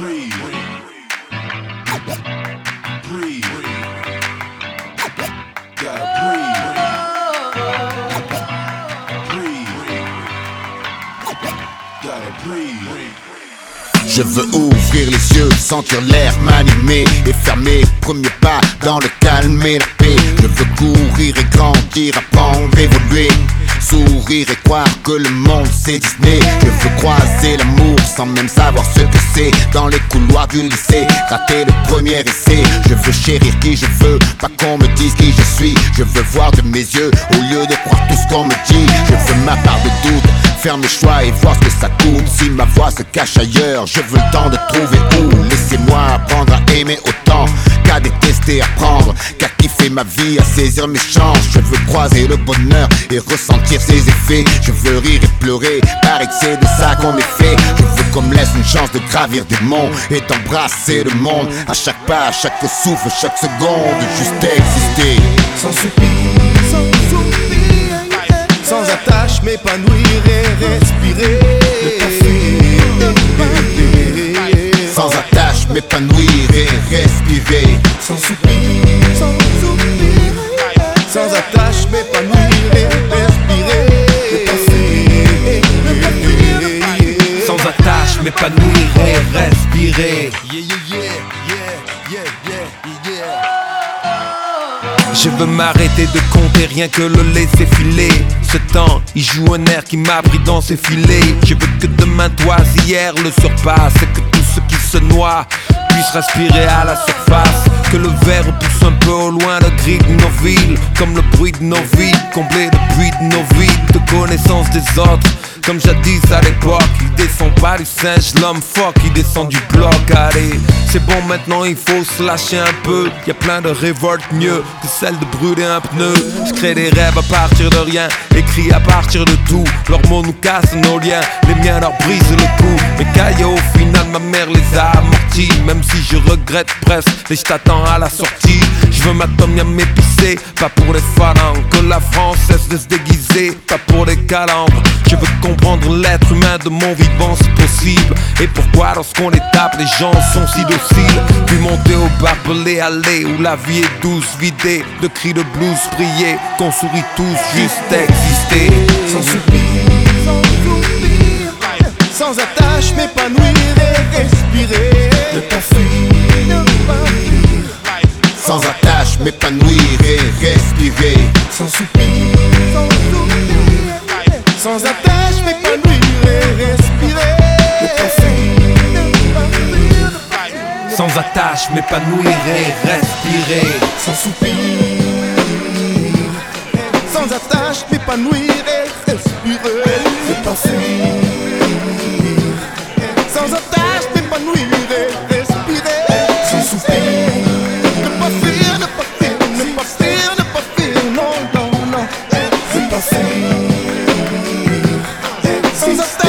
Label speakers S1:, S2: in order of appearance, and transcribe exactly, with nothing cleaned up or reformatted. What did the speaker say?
S1: breathe, breathe, gotta breathe, breathe, gotta breathe.
S2: Je veux ouvrir les yeux, sentir l'air m'animer et faire mes premiers pas dans le calme et la paix. Je veux courir et grandir, apprendre, évoluer, sourire et croire que le monde c'est Disney. Je veux croiser l'amour sans même savoir ce que c'est dans les couloirs du lycée, rater le premier essai. Je veux chérir qui je veux, pas qu'on me dise qui je suis. Je veux voir de mes yeux au lieu de croire tout ce qu'on me dit. Je veux ma part de doute, faire mes choix et voir ce que ça coûte. Si ma voix se cache ailleurs, je veux le temps de trouver où. Laissez-moi apprendre à aimer autant qu'à détester, apprendre qu'à kiffer ma vie, à saisir mes chances. Je veux croiser le bonheur et ressentir ses effets. Je veux rire et pleurer, paraît que c'est de ça qu'on est fait. Je veux qu'on me laisse une chance de gravir des monts et d'embrasser le monde. À chaque pas, à chaque souffle, chaque seconde, juste exister.
S3: Sans soupir, sans soupir, sans attache, m'épanouir et respirer.
S2: Sans attache, m'épanouir et respirer.
S3: Sans soupir, sans soupir, sans attache, m'épanouir et respirer.
S4: Sans attache, m'épanouir et respirer.
S3: Yeah, yeah, yeah, yeah, yeah, yeah, yeah.
S4: Je veux m'arrêter de compter, rien que le laisser filer. Ce temps, il joue un air qui m'a pris dans ses filets. Je veux que demain, toi, hier le surpasse, et que tout ce qui se noie puisse respirer à la surface. Que le verre pousse un peu au loin le gris de nos villes, comme le bruit de nos vies, combler le puits de nos vides, de connaissance des autres. Comme jadis à l'époque, il descend pas du singe, l'homme fuck, il descend du bloc. Allez, c'est bon maintenant, il faut se lâcher un peu. Y'a plein de révoltes mieux que celle de brûler un pneu. Je crée des rêves à partir de rien, écrit à partir de tout. Leurs mots nous cassent nos liens, les miens leur brisent le cou. Mes caillots au final, ma mère les a amortis. Même si je regrette presque, et je t'attends à la sortie. Je veux ma tom yam épicée, pas pour les phalanges. Que la France cesse de se déguiser, pas pour les calandres. Je veux comprendre l'être humain de mon vivant si possible. Et pourquoi lorsqu'on les tape les gens sont si dociles. Puis monter au barbelé allées où la vie est douce, vidée de cris de blues, prier qu'on sourit tous, juste exister.
S3: Sans soupir, sans soupir, sans attache, m'épanouir et respirer. Ne pas fuir, ne pas fuir.
S2: Sans attache, m'épanouir et respirer.
S3: Sans soupir, sans soupir, sans attache, m'épanouir et respirer. Ne pas fuir, ne pas fuir.
S4: Sans attache, m'épanouir et respirer.
S3: Sans soupir, sans attache, m'épanouir et respirer. Ne pas fuir, sans attache, m'épanouir et respirer. Sans soupir, ne pas fuir, ne pas fuir, ne pas fuir, ne pas fuir, non, non, non. Ne pas fuir, sans attache.